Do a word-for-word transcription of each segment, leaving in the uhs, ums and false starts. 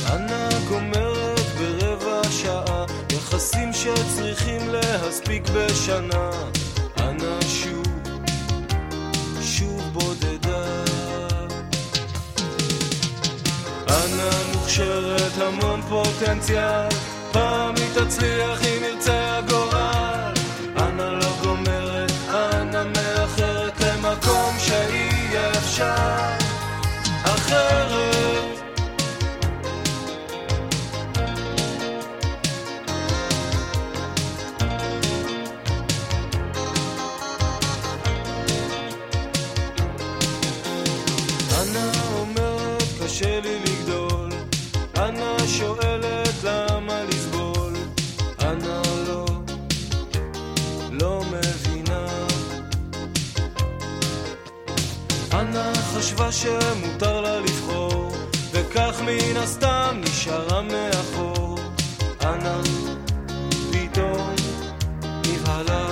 אנה גומרת ברבע שעה יחסים שצריכים להספיק בשנה. אנה שוב, שוב בודדה. אנה מוכשרת המון פוטנציאל, פעם היא תצליח אם ירצה הגורל. אנה לא גומרת, אנה מאחרת למקום שיהיה אפשר אחרת. אנה אומרת קשה לי לגדול, אנה שואלת למה לסבול. אנה לא, לא מבינה. אנה חשבה שמותר לה לבחור, וכך מן הסתם נשארה מאחור. אנה פתאום נבהלה.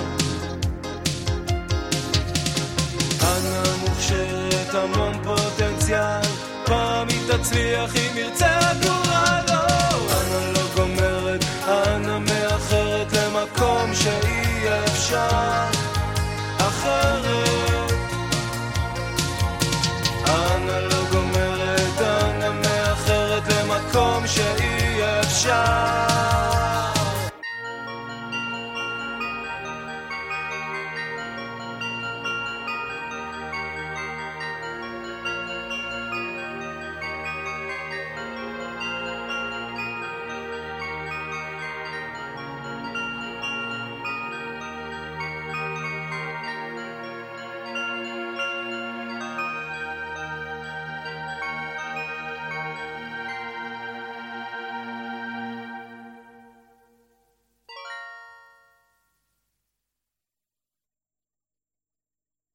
אנה מוכשרת המון פוטנציאל, פעם היא תצליח אם ירצה הגורל.